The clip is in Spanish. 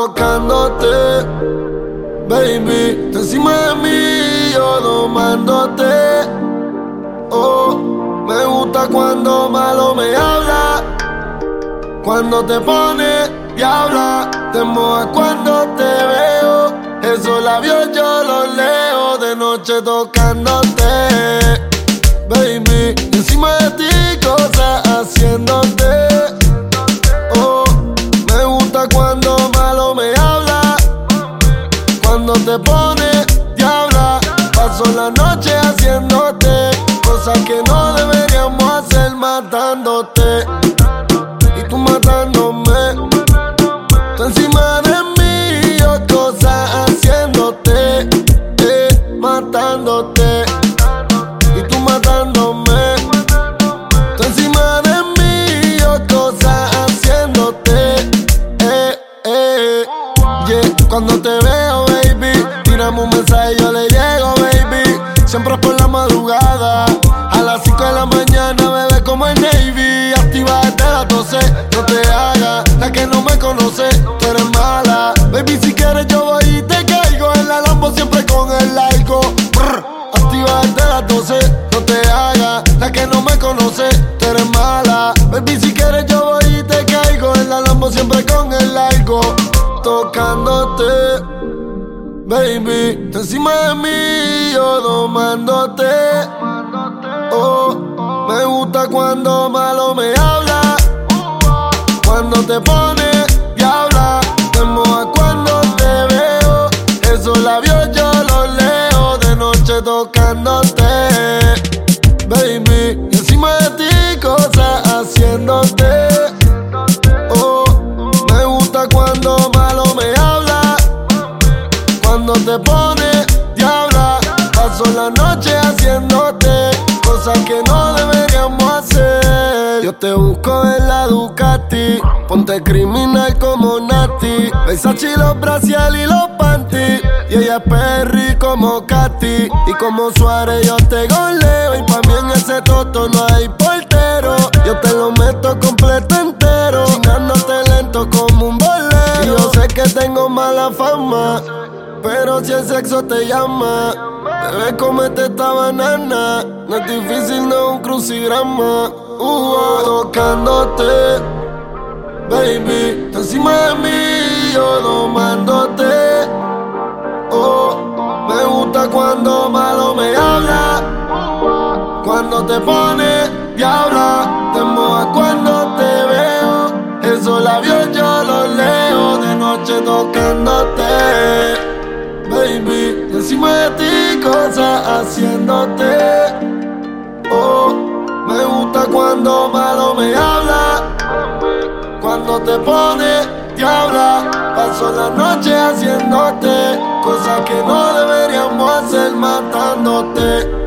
tocándote, baby, tú encima de mí, yo domándote. Oh, me gusta cuando malo me habla, cuando te pones diabla, te mojas cuando te veo. Esos labios yo los leo de noche tocándote, baby, encima de ti cosas haciéndote. Oh, me gusta cuando malo me habla, cuando te pones diabla. Paso la noche haciéndote cosas que no deberíamos hacer, matándote y tú matándome. Tú encima de mí, yo cosas haciéndote, matándote y tú matándome. Tú encima de mí, yo cosas haciéndote, yeah. Cuando te veo, baby, tiramos un mensaje y yo le llego, baby. Siempre es por la madrugada, a las 5 de la mañana, bebé, como el Navy. Activa desde las 12, no te hagas la que no me conoce, tú eres mala. Baby, si quieres yo voy y te caigo en la Lambo, siempre con el largo. Activa desde las 12, no te hagas la que no me conoce, tú eres mala. Baby, si quieres yo voy y te caigo en la Lambo, siempre con el largo. Tocándote, baby, tú encima de mí, yo domándote. Oh, me gusta cuando malo me habla, cuando te pones diabla, te mojas cuando te veo. Esos labios yo los leo de noche tocándote, baby, y encima de ti cosas haciéndote. Oh, me gusta cuando malo me habla, cuando te pones diabla. Paso la noche haciéndote cosas que no deberíamos hacer. Yo te busco en la Ducati, ponte criminal como Nati, Versace los braciales y los panty, y ella es Perry como Katy, y como Suárez yo te goleo, y pa' mí en ese toto no hay portero. Yo te lo meto completo entero, chingándote lento como un bolero. Y yo sé que tengo mala fama, pero si el sexo te llama, bebé, comete esta banana. No es difícil, no es un crucigrama. Tocándote, baby, tú encima de mí, yo domándote. Oh, me gusta cuando malo me habla, cuando te pones diabla, te mojas cuando te veo. Esos labios yo los leo de noche tocándote, baby, encima de ti cosas haciéndote. Oh, me gusta cuando malo me habla, cuando te pones diabla. Paso la noche haciéndote cosas que no deberíamos hacer, matándote.